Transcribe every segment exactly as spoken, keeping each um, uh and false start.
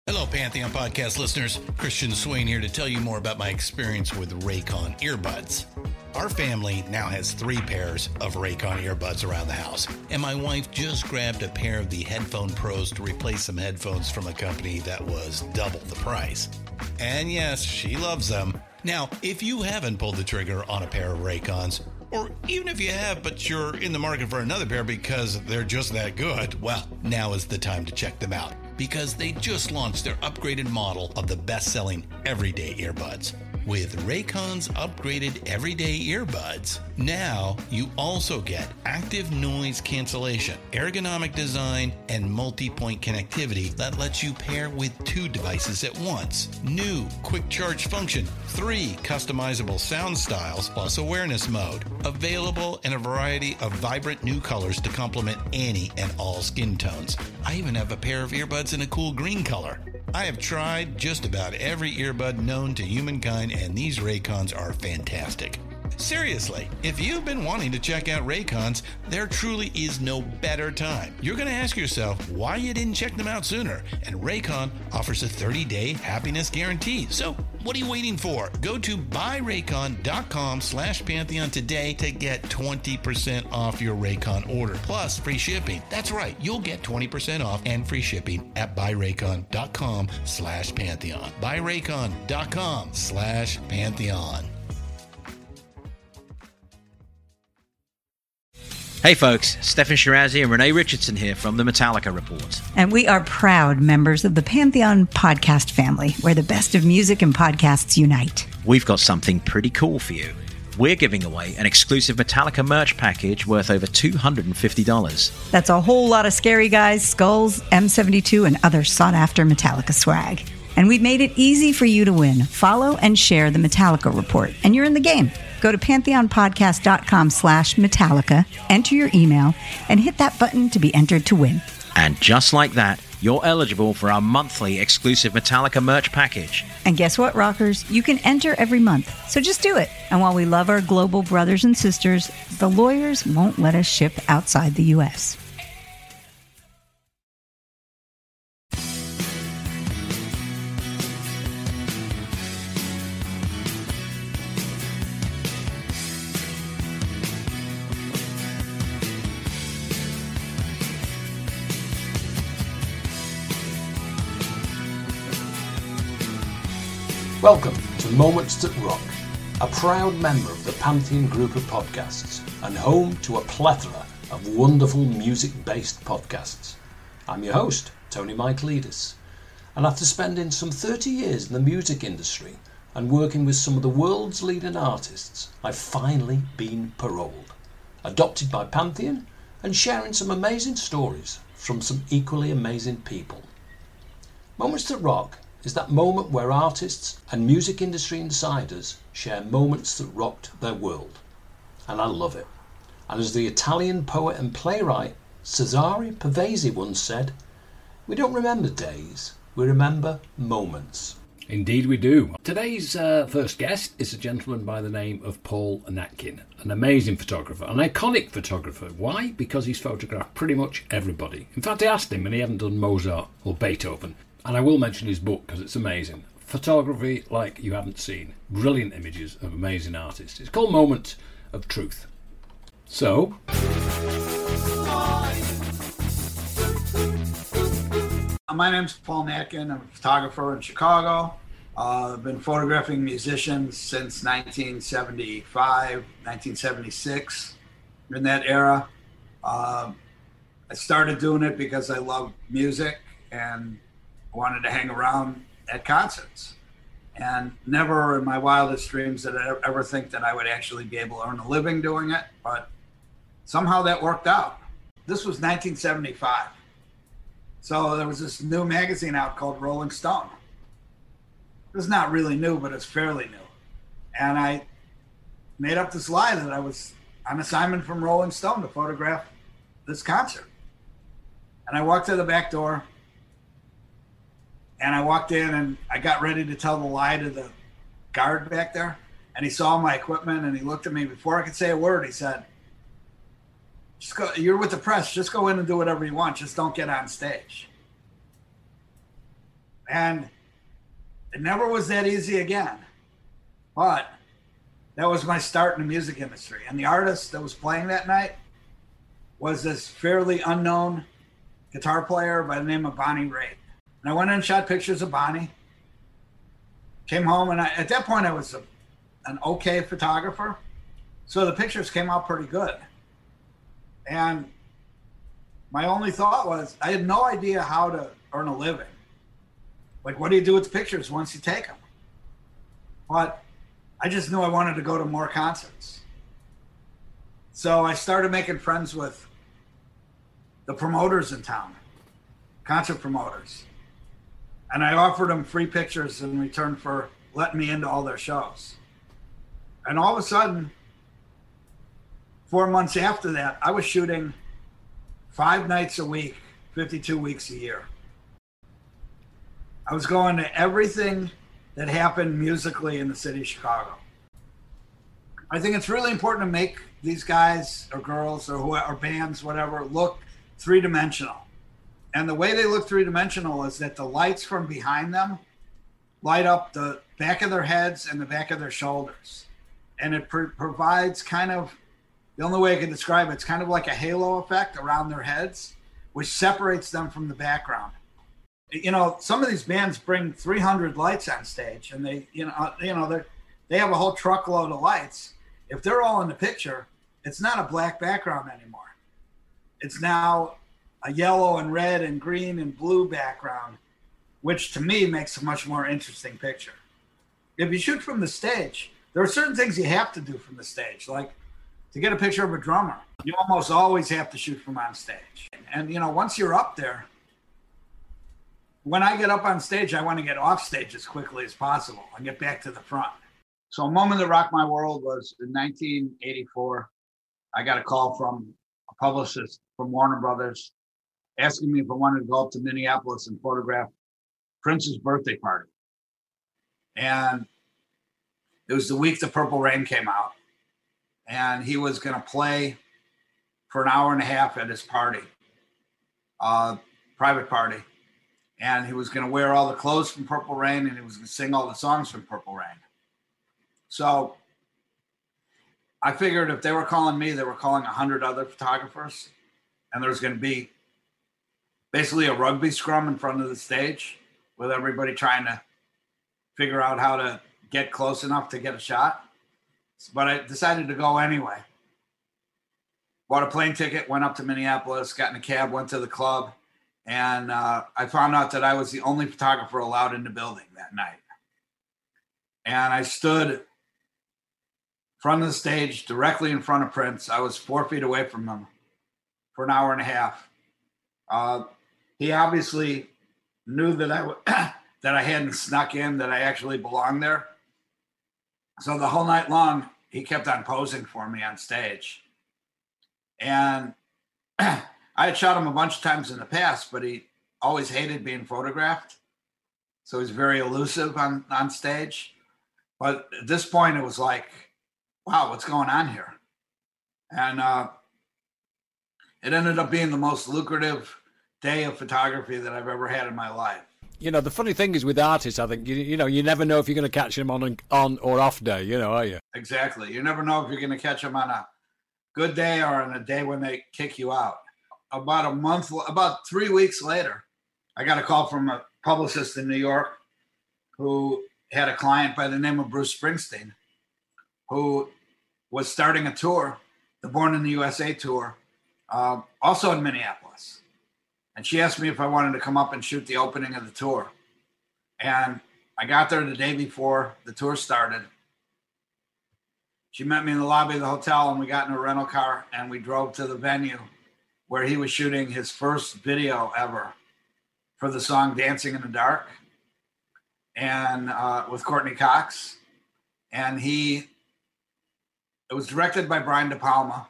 Hello, Pantheon Podcast listeners. Christian Swain here to tell you more about my experience with Raycon earbuds. Our family now has three pairs of Raycon earbuds around the house, and my wife just grabbed a pair of the Headphone Pros to replace some headphones from a company that was double the price. And yes, she loves them. Now, if you haven't pulled the trigger on a pair of Raycons, or even if you have, but you're in the market for another pair because they're just that good, well, now is the time to check them out, because they just launched their upgraded model of the best-selling everyday earbuds. With Raycon's upgraded everyday earbuds, now you also get active noise cancellation, ergonomic design, and multi-point connectivity that lets you pair with two devices at once. New quick charge function, three customizable sound styles, plus awareness mode. Available in a variety of vibrant new colors to complement any and all skin tones. I even have a pair of earbuds in a cool green color. I have tried just about every earbud known to humankind, and these Raycons are fantastic. Seriously, if you've been wanting to check out Raycons, there truly is no better time. You're going to ask yourself why you didn't check them out sooner, and Raycon offers a thirty-day happiness guarantee. So what are you waiting for? Go to buyraycon.com slash Pantheon today to get twenty percent off your Raycon order, plus free shipping. That's right, you'll get twenty percent off and free shipping at buyraycon.com slash Pantheon. buyraycon.com slash Pantheon. Hey folks, Stefan Shirazi and Renee Richardson here from the Metallica Report. And we are proud members of the Pantheon podcast family, where the best of music and podcasts unite. We've got something pretty cool for you. We're giving away an exclusive Metallica merch package worth over two hundred fifty dollars. That's a whole lot of Scary Guys, skulls, M seventy-two, and other sought-after Metallica swag. And we've made it easy for you to win. Follow and share the Metallica Report, and you're in the game. Go to pantheonpodcast.com slash Metallica, enter your email, and hit that button to be entered to win. And just like that, you're eligible for our monthly exclusive Metallica merch package. And guess what, rockers? You can enter every month, so just do it. And while we love our global brothers and sisters, the lawyers won't let us ship outside the U S Welcome to Moments That Rock, a proud member of the Pantheon group of podcasts and home to a plethora of wonderful music-based podcasts. I'm your host, Tony Michaelidis, and after spending some thirty years in the music industry and working with some of the world's leading artists, I've finally been paroled, adopted by Pantheon, and sharing some amazing stories from some equally amazing people. Moments That Rock is that moment where artists and music industry insiders share moments that rocked their world. And I love it. And as the Italian poet and playwright Cesare Pavese once said, we don't remember days, we remember moments. Indeed we do. Today's uh, first guest is a gentleman by the name of Paul Natkin, an amazing photographer, an iconic photographer. Why? Because he's photographed pretty much everybody. In fact, I asked him and he hadn't done Mozart or Beethoven. And I will mention his book because it's amazing. Photography like you haven't seen. Brilliant images of amazing artists. It's called Moment of Truth. So... My name's Paul Natkin. I'm a photographer in Chicago. Uh, I've been photographing musicians since nineteen seventy-five, nineteen seventy-six. In that era. Uh, I started doing it because I love music and wanted to hang around at concerts, and never in my wildest dreams did I ever think that I would actually be able to earn a living doing it, but somehow that worked out. This was nineteen seventy-five. So there was this new magazine out called Rolling Stone. It was not really new, but it's fairly new. And I made up this lie that I was on assignment from Rolling Stone to photograph this concert. And I walked to the back door, and I walked in and I got ready to tell the lie to the guard back there. And he saw my equipment and he looked at me. Before I could say a word, he said, "Just go, you're with the press, just go in and do whatever you want. Just don't get on stage." And it never was that easy again. But that was my start in the music industry. And the artist that was playing that night was this fairly unknown guitar player by the name of Bonnie Raitt. And I went in and shot pictures of Bonnie. Came home, and I, at that point I was a, an okay photographer. So the pictures came out pretty good. And my only thought was, I had no idea how to earn a living. Like, what do you do with the pictures once you take them? But I just knew I wanted to go to more concerts. So I started making friends with the promoters in town, concert promoters. And I offered them free pictures in return for letting me into all their shows. And all of a sudden, four months after that, I was shooting five nights a week, fifty-two weeks a year. I was going to everything that happened musically in the city of Chicago. I think it's really important to make these guys or girls or, who, or bands, whatever, look three-dimensional. And the way they look three-dimensional is that the lights from behind them light up the back of their heads and the back of their shoulders. And it pr- provides kind of, the only way I can describe it, it's kind of like a halo effect around their heads, which separates them from the background. You know, some of these bands bring three hundred lights on stage, and they, you know, you know, they they have a whole truckload of lights. If they're all in the picture, it's not a black background anymore. It's now a yellow and red and green and blue background, which to me makes a much more interesting picture. If you shoot from the stage, there are certain things you have to do from the stage, like to get a picture of a drummer. You almost always have to shoot from on stage. And, you know, once you're up there, when I get up on stage, I want to get off stage as quickly as possible and get back to the front. So a moment that rocked my world was in nineteen eighty-four. I got a call from a publicist from Warner Brothers asking me if I wanted to go up to Minneapolis and photograph Prince's birthday party. And it was the week the Purple Rain came out. And he was going to play for an hour and a half at his party, uh, private party. And he was going to wear all the clothes from Purple Rain, and he was going to sing all the songs from Purple Rain. So I figured if they were calling me, they were calling a hundred other photographers, and there was going to be basically a rugby scrum in front of the stage with everybody trying to figure out how to get close enough to get a shot. But I decided to go anyway. Bought a plane ticket, went up to Minneapolis, got in a cab, went to the club. And uh, I found out that I was the only photographer allowed in the building that night. And I stood in front of the stage, directly in front of Prince. I was four feet away from him for an hour and a half. Uh, he obviously knew that I w- that I hadn't snuck in, that I actually belonged there. So the whole night long, he kept on posing for me on stage. And I had shot him a bunch of times in the past, but he always hated being photographed. So he's very elusive on, on stage. But at this point, it was like, wow, what's going on here? And uh, it ended up being the most lucrative day of photography that I've ever had in my life. You know, the funny thing is with artists, I think, you, you know, you never know if you're going to catch them on an on or off day, you know, are you? Exactly. You never know if you're going to catch them on a good day or on a day when they kick you out. About a month, about three weeks later, I got a call from a publicist in New York who had a client by the name of Bruce Springsteen, who was starting a tour, the Born in the U S A tour, uh, also in Minneapolis. And she asked me if I wanted to come up and shoot the opening of the tour. And I got there the day before the tour started. She met me in the lobby of the hotel, and we got in a rental car, and we drove to the venue where he was shooting his first video ever for the song Dancing in the Dark, and uh, with Courtney Cox. And he, it was directed by Brian De Palma,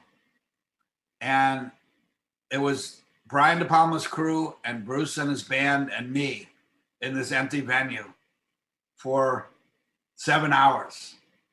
and it was Brian De Palma's crew and Bruce and his band and me in this empty venue for seven hours.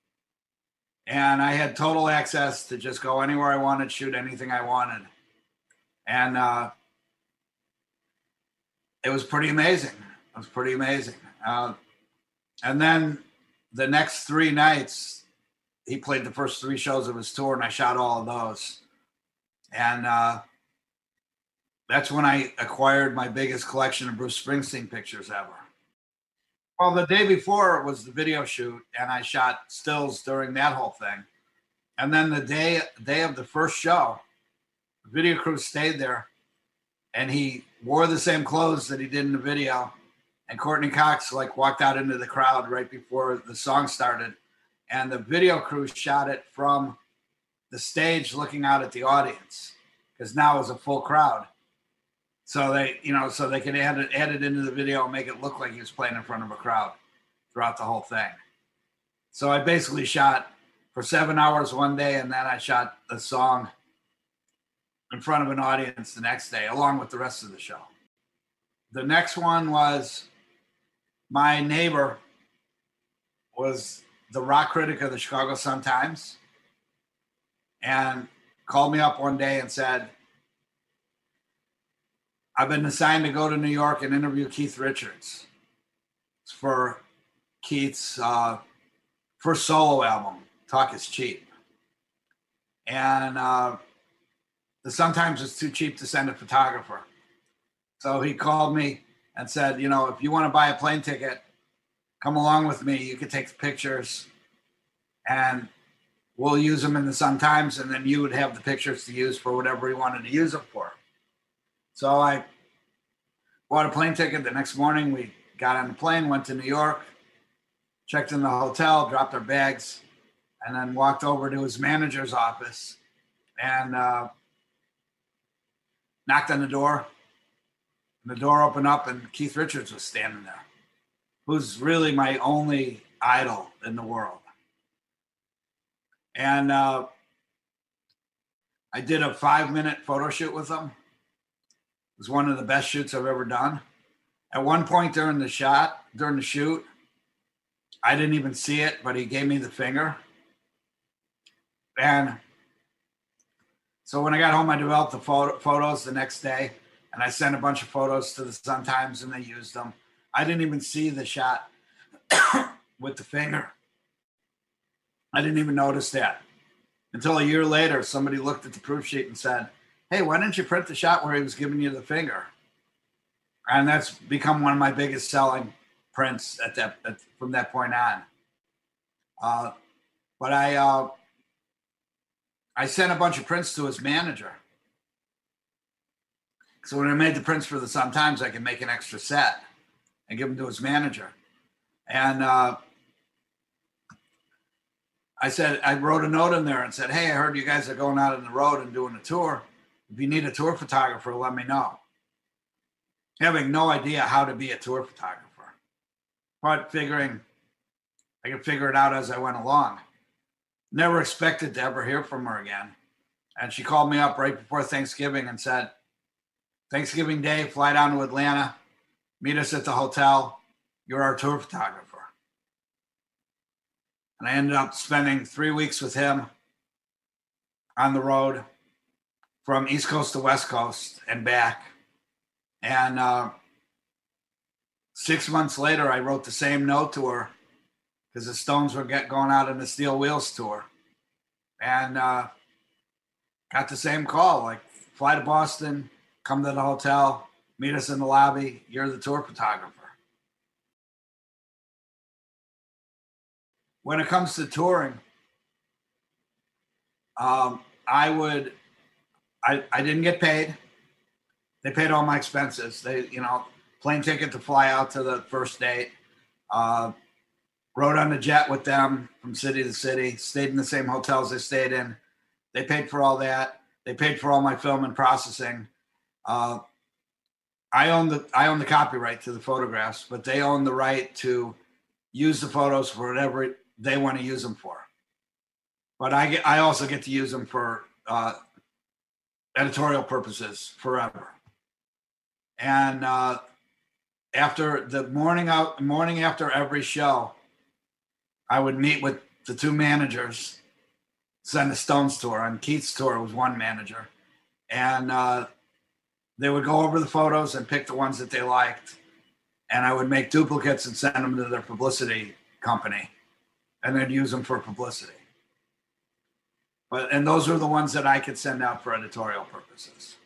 And I had total access to just go anywhere I wanted, shoot anything I wanted. And uh, it was pretty amazing. It was pretty amazing. Uh, and then the next three nights, he played the first three shows of his tour, and I shot all of those. And uh, that's when I acquired my biggest collection of Bruce Springsteen pictures ever. Well, the day before was the video shoot, and I shot stills during that whole thing. And then the day day of the first show, the video crew stayed there, and he wore the same clothes that he did in the video. And Courtney Cox like walked out into the crowd right before the song started. And the video crew shot it from the stage looking out at the audience, because now it was a full crowd. So they, you know, so they could add it, add it into the video and make it look like he was playing in front of a crowd throughout the whole thing. So I basically shot for seven hours one day, and then I shot the song in front of an audience the next day, along with the rest of the show. The next one was my neighbor was the rock critic of the Chicago Sun-Times, and called me up one day and said, I've been assigned to go to New York and interview Keith Richards for Keith's uh, first solo album, Talk Is Cheap. And uh, the Sun-Times was too cheap to send a photographer. So he called me and said, you know, if you want to buy a plane ticket, come along with me. You can take the pictures and we'll use them in the Sun-Times, and then you would have the pictures to use for whatever he wanted to use them for. So I bought a plane ticket. The next morning, we got on the plane, went to New York, checked in the hotel, dropped our bags, and then walked over to his manager's office and uh, knocked on the door. And the door opened up, and Keith Richards was standing there, who's really my only idol in the world. And uh, I did a five-minute photo shoot with him. It was one of the best shoots I've ever done. At one point during the shot, during the shoot, I didn't even see it, but he gave me the finger. And so when I got home, I developed the photo, photos the next day, and I sent a bunch of photos to the Sun-Times, and they used them. I didn't even see the shot with the finger. I didn't even notice that until a year later. Somebody looked at the proof sheet and said, hey, why didn't you print the shot where he was giving you the finger? And that's become one of my biggest selling prints at that at, from that point on. Uh, but I uh, I sent a bunch of prints to his manager. So when I made the prints for the Sun-Times, I could make an extra set and give them to his manager. And uh, I said, I wrote a note in there and said, hey, I heard you guys are going out on the road and doing a tour. If you need a tour photographer, let me know. Having no idea how to be a tour photographer, but figuring I could figure it out as I went along. Never expected to ever hear from her again. And she called me up right before Thanksgiving and said, Thanksgiving Day, fly down to Atlanta, meet us at the hotel. You're our tour photographer. And I ended up spending three weeks with him on the road from East Coast to West Coast and back. And uh, six months later, I wrote the same note to her because the Stones were get going out on the Steel Wheels tour. And uh, got the same call, like, fly to Boston, come to the hotel, meet us in the lobby. You're the tour photographer. When it comes to touring, um, I would, I, I didn't get paid. They paid all my expenses. They, you know, plane ticket to fly out to the first date, uh, rode on the jet with them from city to city, stayed in the same hotels they stayed in. They paid for all that. They paid for all my film and processing. Uh, I own the I own the copyright to the photographs, but they own the right to use the photos for whatever they want to use them for. But I get I also get to use them for uh, editorial purposes forever. And uh, after the morning out morning after every show, I would meet with the two managers, send the Stones tour. On Keith's tour was one manager, and uh, they would go over the photos and pick the ones that they liked. and I would make duplicates and send them to their publicity company, and they'd use them for publicity. But and those are the ones that I could send out for editorial purposes.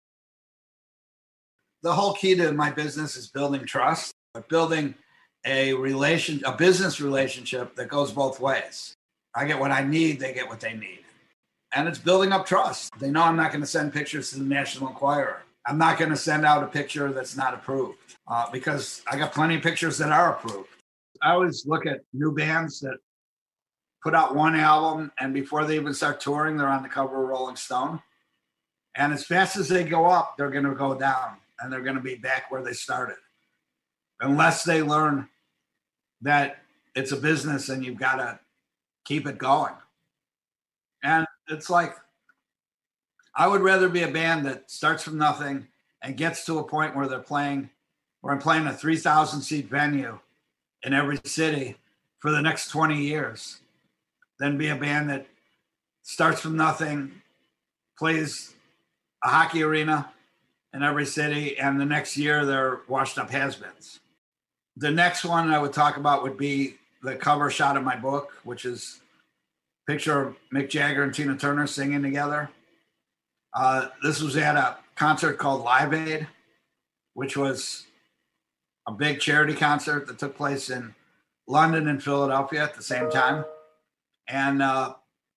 The whole key to my business is building trust, but building a relation, a business relationship that goes both ways. I get what I need, they get what they need. And it's building up trust. They know I'm not going to send pictures to the National Enquirer. I'm not going to send out a picture that's not approved uh, because I got plenty of pictures that are approved. I always look at new bands that put out one album, and before they even start touring, they're on the cover of Rolling Stone. And as fast as they go up, they're going to go down, and they're going to be back where they started. Unless they learn that it's a business and you've got to keep it going. And it's like, I would rather be a band that starts from nothing and gets to a point where they're playing, where I'm playing a three thousand seat venue in every city for the next twenty years, than be a band that starts from nothing, plays a hockey arena in every city, and the next year they're washed up has-beens. The next one I would talk about would be the cover shot of my book, which is a picture of Mick Jagger and Tina Turner singing together. Uh, this was at a concert called Live Aid, which was a big charity concert that took place in London and Philadelphia at the same time. And uh,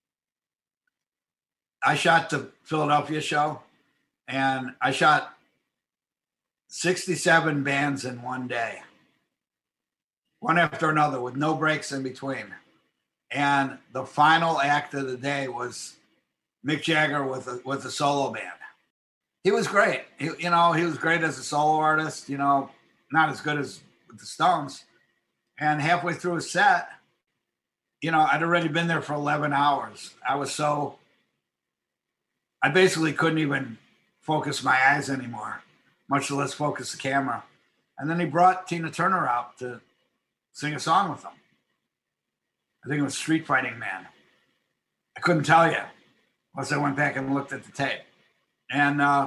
I shot the Philadelphia show, and I shot sixty-seven bands in one day, one after another with no breaks in between. And the final act of the day was Mick Jagger with a, with a solo band. He was great. He, you know, he was great as a solo artist, you know, not as good as with the Stones. And halfway through his set, you know, I'd already been there for eleven hours. I was so, I basically couldn't even focus my eyes anymore, much less focus the camera. And then he brought Tina Turner out to sing a song with him. I think it was Street Fighting Man. I couldn't tell you unless I went back and looked at the tape. And uh,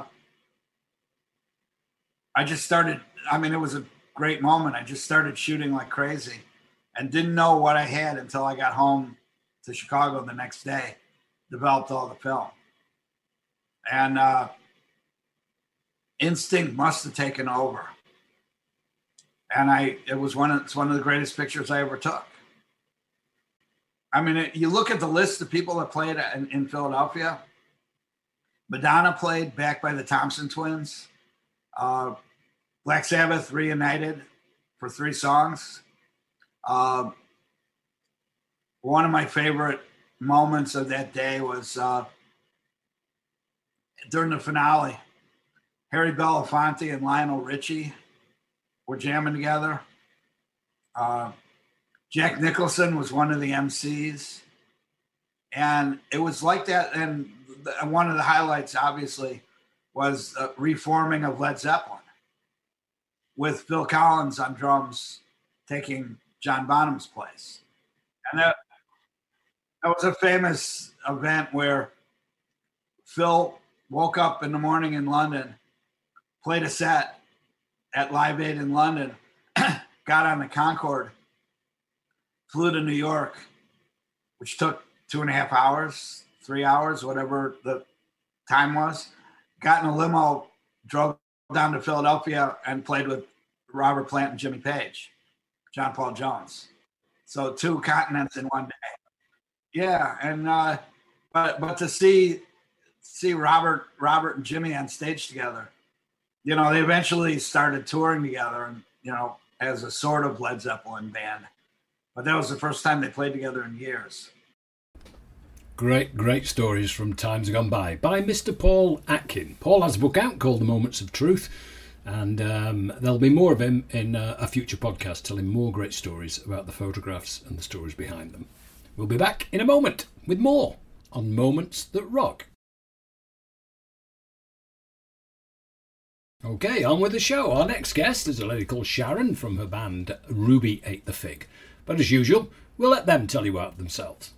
I just started, I mean, it was a great moment. I just started shooting like crazy and didn't know what I had until I got home to Chicago the next day, developed all the film. And uh, instinct must have taken over. And I, it was one of, it's one of the greatest pictures I ever took. I mean, it, you look at the list of people that played in, in Philadelphia. Madonna played, backed by the Thompson Twins. Uh, Black Sabbath reunited for three songs. Uh, one of my favorite moments of that day was uh, during the finale. Harry Belafonte and Lionel Richie were jamming together. Uh, Jack Nicholson was one of the M Cs. And it was like that. And the, one of the highlights, obviously, was the reforming of Led Zeppelin with Phil Collins on drums taking John Bonham's place. And that, that was a famous event where Phil woke up in the morning in London, played a set at Live Aid in London, got on the Concorde, flew to New York, which took two and a half hours, three hours, whatever the time was, got in a limo, drove down to Philadelphia and played with Robert Plant and Jimmy Page, John Paul Jones. So two continents in one day. Yeah, and uh, but but to see see Robert Robert and Jimmy on stage together, you know, they eventually started touring together, and you know, as a sort of Led Zeppelin band. But that was the first time they played together in years. Great, great stories from times gone by, by Mister Paul Atkin. Paul has a book out called The Moments of Truth, and um, there'll be more of him in uh, a future podcast telling more great stories about the photographs and the stories behind them. We'll be back in a moment with more on Moments That Rock. Okay, on with the show. Our next guest is a lady called Sharon from her band Ruby Ate the Fig. But as usual, we'll let them tell you about themselves.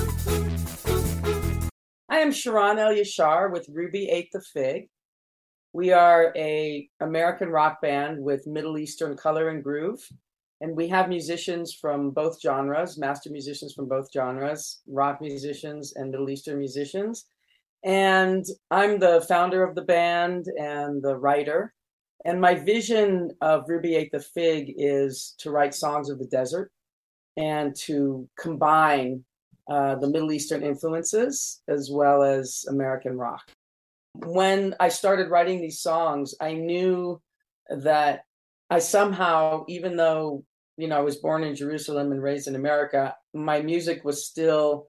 I am Sharon El Yashar with Ruby Ate the Fig. We are a American rock band with Middle Eastern color and groove. And we have musicians from both genres, master musicians from both genres, rock musicians and Middle Eastern musicians. And I'm the founder of the band and the writer. And my vision of Ruby Ate the Fig is to write songs of the desert and to combine uh, the Middle Eastern influences as well as American rock. When I started writing these songs, I knew that I somehow, even though, you know, I was born in Jerusalem and raised in America, my music was still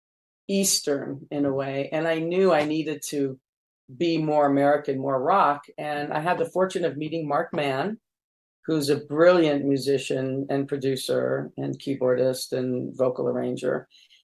Eastern in a way. And I knew I needed to be more American, more rock. And I had the fortune of meeting Mark Mann, who's a brilliant musician and producer and keyboardist and vocal arranger.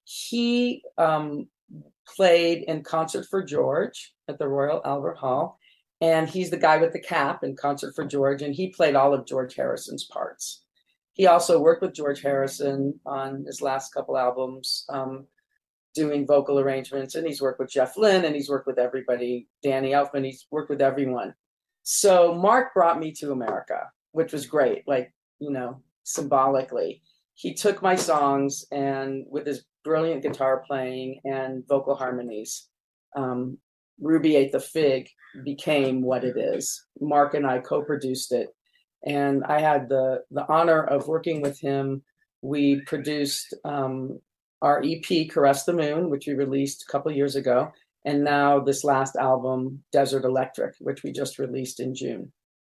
He um, played in Concert for George at the Royal Albert Hall. And he's the guy with the cap in Concert for George. And he played all of George Harrison's parts. He also worked with George Harrison on his last couple albums, um, doing vocal arrangements. And he's worked with Jeff Lynne, and he's worked with everybody, Danny Elfman, he's worked with everyone. So Mark brought me to America, which was great, like, you know, symbolically. He took my songs and with his brilliant guitar playing and vocal harmonies, um, Ruby Ate the Fig became what it is. Mark and I co-produced it. And I had the, the honor of working with him. We produced um, our E P, Caress the Moon, which we released a couple of years ago. And now this last album, Desert Electric, which we just released in June.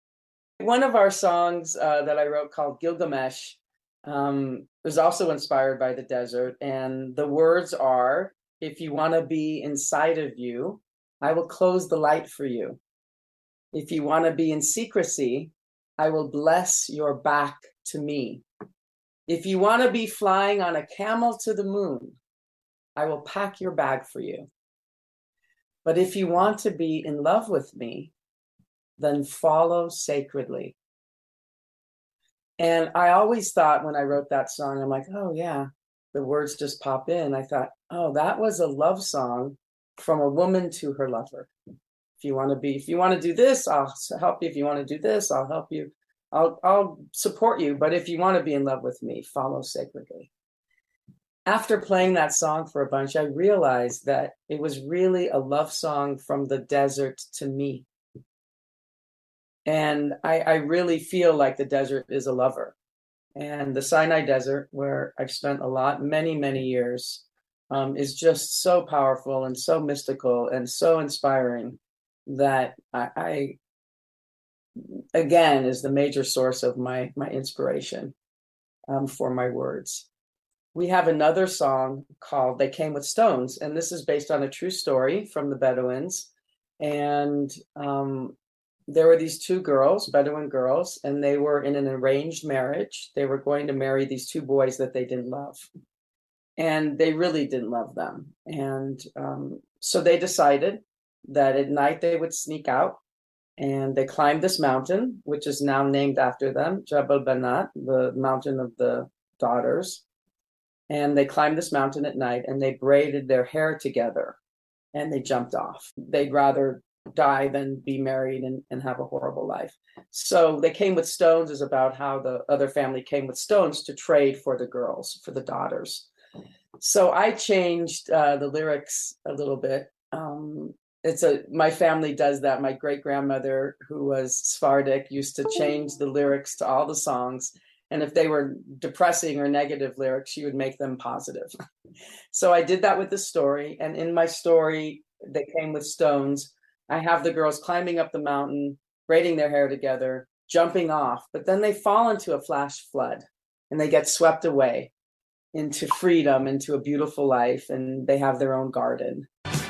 One of our songs uh, that I wrote called Gilgamesh um, was also inspired by the desert. And the words are, if you want to be inside of you, I will close the light for you. If you want to be in secrecy, I will bless your back to me. If you want to be flying on a camel to the moon, I will pack your bag for you. But if you want to be in love with me, then follow sacredly. And I always thought when I wrote that song, I'm like, oh yeah, the words just pop in. I thought, oh, that was a love song from a woman to her lover. If you want to be, if you want to do this, I'll help you. If you want to do this, I'll help you. I'll, I'll support you. But if you want to be in love with me, follow sacredly. After playing that song for a bunch, I realized that it was really a love song from the desert to me. And I, I really feel like the desert is a lover. And the Sinai Desert, where I've spent a lot, many, many years, um, is just so powerful and so mystical and so inspiring that I, I again, is the major source of my, my inspiration um, for my words. We have another song called They Came with Stones, and this is based on a true story from the Bedouins. And um, there were these two girls, Bedouin girls, and they were in an arranged marriage. They were going to marry these two boys that they didn't love. And they really didn't love them. And um, so they decided that at night they would sneak out, and they climbed this mountain, which is now named after them, Jabal Banat, the mountain of the daughters. And they climbed this mountain at night, and they braided their hair together, and they jumped off. They'd rather die than be married and, and have a horrible life. So They Came with Stones is about how the other family came with stones to trade for the girls, for the daughters. So I changed uh, the lyrics a little bit. Um, it's a my family does that. My great grandmother, who was Sephardic, used to change the lyrics to all the songs. And if they were depressing or negative lyrics, she would make them positive. So I did that with the story. And in my story, They Came with Stones, I have the girls climbing up the mountain, braiding their hair together, jumping off. But then they fall into a flash flood, and they get swept away into freedom, into a beautiful life, and they have their own garden.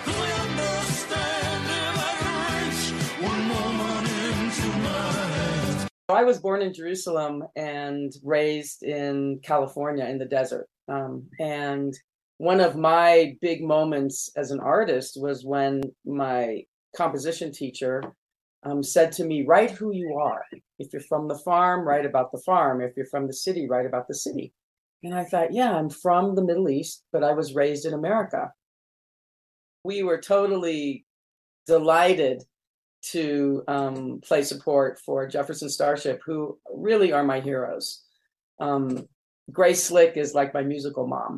I was born in Jerusalem and raised in California in the desert. Um, and one of my big moments as an artist was when my composition teacher um, said to me, write who you are. If you're from the farm, write about the farm. If you're from the city, write about the city. And I thought, yeah, I'm from the Middle East, but I was raised in America. We were totally delighted to um, play support for Jefferson Starship, who really are my heroes. Um, Grace Slick is like my musical mom,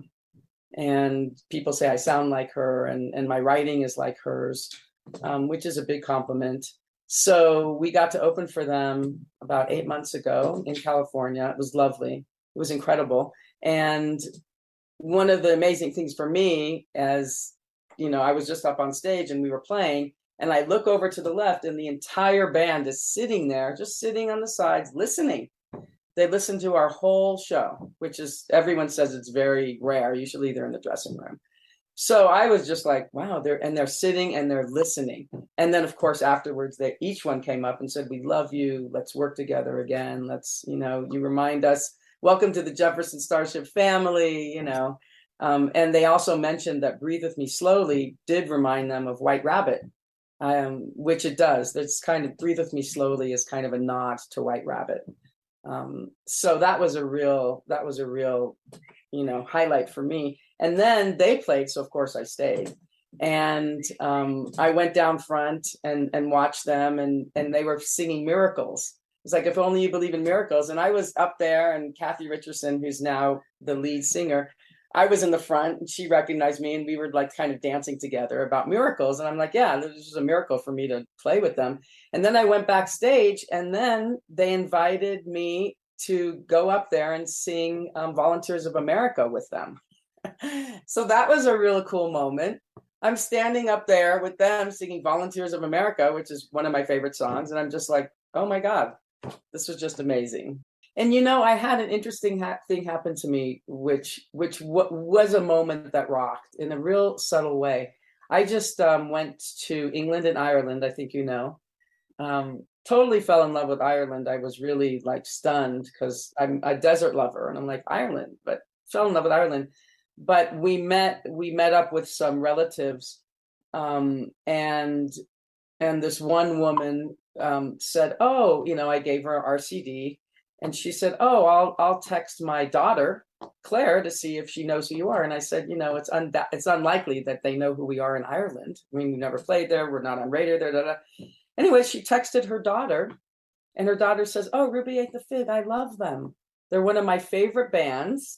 and people say I sound like her, and, and my writing is like hers, um, which is a big compliment. So we got to open for them about eight months ago in California. It was lovely. It was incredible. And one of the amazing things for me, as you know, I was just up on stage and we were playing, and I look over to the left and the entire band is sitting there, just sitting on the sides, listening. They listen to our whole show, which is, everyone says it's very rare. Usually they're in the dressing room. So I was just like, wow, they're, and they're sitting and they're listening. And then of course, afterwards, they, each one came up and said, we love you. Let's work together again. Let's, you know, you remind us, welcome to the Jefferson Starship family, you know. Um, and they also mentioned that Breathe With Me Slowly did remind them of White Rabbit, um, which it does. It's kind of, Breathe With Me Slowly is kind of a nod to White Rabbit. Um, so that was a real, that was a real, you know, highlight for me. And then they played, so of course I stayed. And um, I went down front and, and watched them, and, and they were singing Miracles. It's like, If Only You Believe in Miracles. And I was up there, and Kathy Richardson, who's now the lead singer, I was in the front, and she recognized me, and we were like kind of dancing together about miracles. And I'm like, yeah, this was a miracle for me to play with them. And then I went backstage, and then they invited me to go up there and sing um, Volunteers of America with them. So that was a really cool moment. I'm standing up there with them singing Volunteers of America, which is one of my favorite songs. And I'm just like, oh my God, this was just amazing. And, you know, I had an interesting ha- thing happen to me, which which w- was a moment that rocked in a real subtle way. I just um, went to England and Ireland, I think you know. Um, totally fell in love with Ireland. I was really like stunned because I'm a desert lover, and I'm like, Ireland, but fell in love with Ireland. But we met we met up with some relatives, um, and and this one woman um, said, oh, you know, I gave her our C D. And she said, oh, I'll I'll text my daughter, Claire, to see if she knows who you are. And I said, you know, it's un- it's unlikely that they know who we are in Ireland. I mean, we never played there. We're not on radio there. Da, da. Anyway, she texted her daughter, and her daughter says, oh, Ruby Ate the Fig, I love them. They're one of my favorite bands.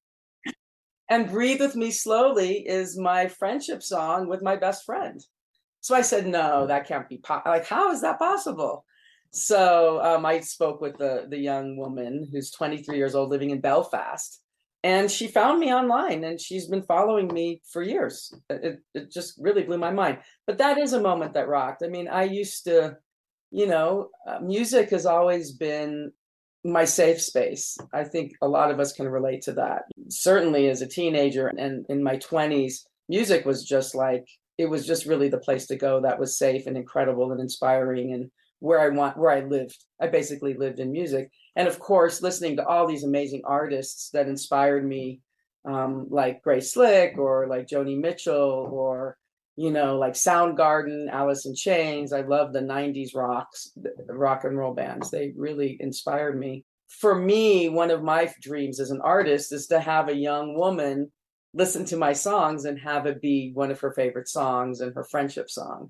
And Breathe With Me Slowly is my friendship song with my best friend. So I said, no, that can't be po-. Like, how is that possible? So um, I spoke with the, the young woman who's twenty-three years old, living in Belfast. And she found me online, and she's been following me for years. It, it just really blew my mind. But that is a moment that rocked. I mean, I used to, you know, uh, music has always been my safe space. I think a lot of us can relate to that. Certainly as a teenager and in my twenties, music was just like, it was just really the place to go that was safe and incredible and inspiring, and where I want, where I lived. I basically lived in music. And of course, listening to all these amazing artists that inspired me, um, like Grace Slick or like Joni Mitchell, or, you know, like Soundgarden, Alice in Chains. I love the nineties rocks, rock and roll bands. They really inspired me. For me, one of my dreams as an artist is to have a young woman listen to my songs and have it be one of her favorite songs and her friendship song.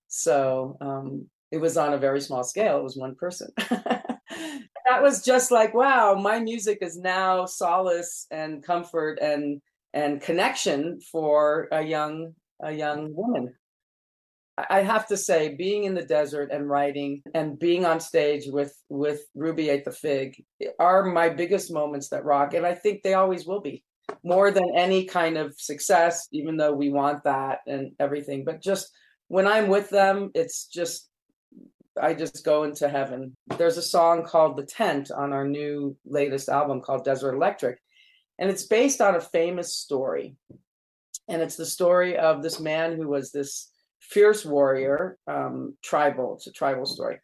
So um, it was on a very small scale. It was one person. That was just like, wow, my music is now solace and comfort and and connection for a young a young woman. I have to say, being in the desert and writing and being on stage with with Ruby Ate the Fig are my biggest moments that rock, and I think they always will be, more than any kind of success, even though we want that and everything. But just when I'm with them, it's just, I just go into heaven. There's a song called The Tent on our new latest album called Desert Electric. And it's based on a famous story. And it's the story of this man who was this fierce warrior, um, tribal, it's a tribal story,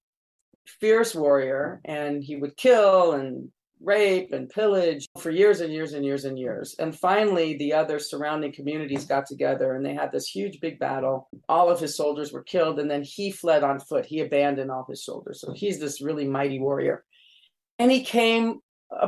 fierce warrior, and he would kill and rape and pillage for years and years and years and years. And finally, the other surrounding communities got together and they had this huge big battle. All of his soldiers were killed, and then he fled on foot. He abandoned all his soldiers. So he's this really mighty warrior. And he came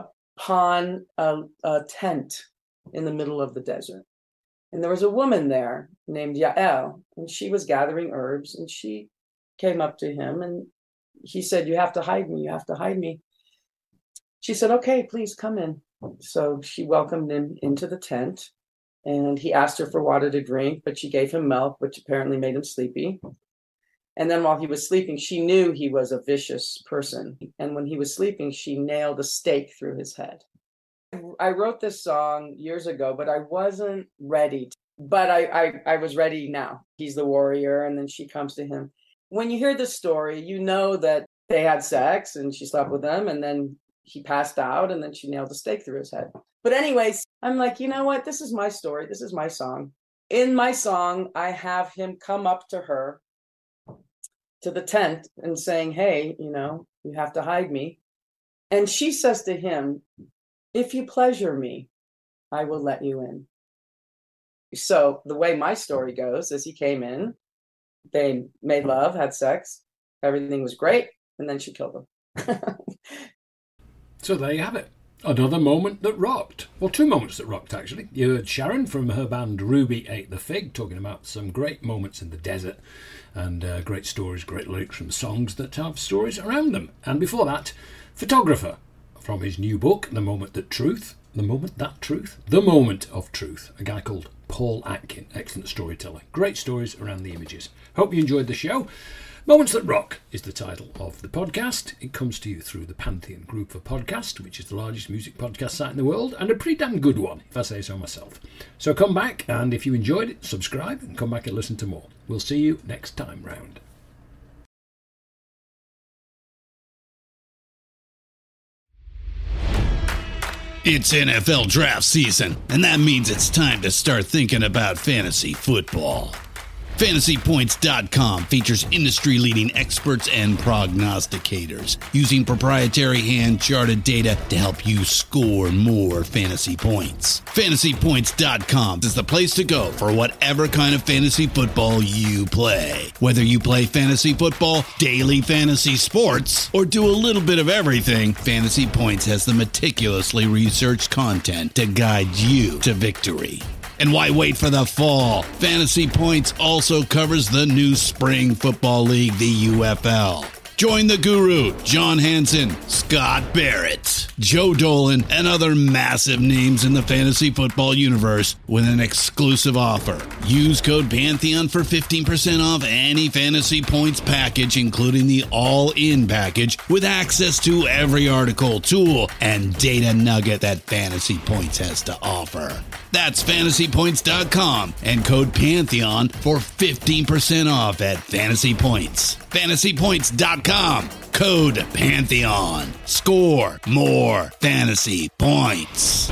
upon a, a tent in the middle of the desert. And there was a woman there named Yael, and she was gathering herbs, and she came up to him and he said, "You have to hide me. You have to hide me." She said, "Okay, please come in." So she welcomed him into the tent, and he asked her for water to drink, but she gave him milk, which apparently made him sleepy. And then while he was sleeping, she knew he was a vicious person. And when he was sleeping, she nailed a stake through his head. I wrote this song years ago, but I wasn't ready. But I, I, I was ready now. He's the warrior. And then she comes to him. When you hear the story, you know that they had sex and she slept with him. And then he passed out and then she nailed a stake through his head. But anyways, I'm like, you know what? This is my story. This is my song. In my song, I have him come up to her, to the tent, and saying, "Hey, you know, you have to hide me." And she says to him, "If you pleasure me, I will let you in." So the way my story goes is he came in, they made love, had sex, everything was great, and then she killed him. So there you have it. Another moment that rocked. Well, two moments that rocked, actually. You heard Sharon from her band Ruby Ate the Fig talking about some great moments in the desert and uh, great stories, great lyrics from songs that have stories around them. And before that, Photographer from his new book, The Moment That Truth, The Moment That Truth, The Moment of Truth, a guy called Paul Atkin, excellent storyteller. Great stories around the images. Hope you enjoyed the show. Moments That Rock is the title of the podcast. It comes to you through the Pantheon Group of Podcasts, which is the largest music podcast site in the world, and a pretty damn good one, if I say so myself. So come back, and if you enjoyed it, subscribe, and come back and listen to more. We'll see you next time round. It's N F L draft season, and that means it's time to start thinking about fantasy football. Fantasy Points dot com features industry-leading experts and prognosticators using proprietary hand-charted data to help you score more fantasy points. Fantasy Points dot com is the place to go for whatever kind of fantasy football you play. Whether you play fantasy football, daily fantasy sports, or do a little bit of everything, Fantasy Points has the meticulously researched content to guide you to victory. And why wait for the fall? Fantasy Points also covers the new spring football league, the U F L. Join the guru, John Hansen, Scott Barrett, Joe Dolan, and other massive names in the fantasy football universe with an exclusive offer. Use code Pantheon for fifteen percent off any Fantasy Points package, including the all-in package, with access to every article, tool, and data nugget that Fantasy Points has to offer. That's Fantasy Points dot com and code Pantheon for fifteen percent off at Fantasy Points. Fantasy Points dot com, code Pantheon. Score more fantasy points.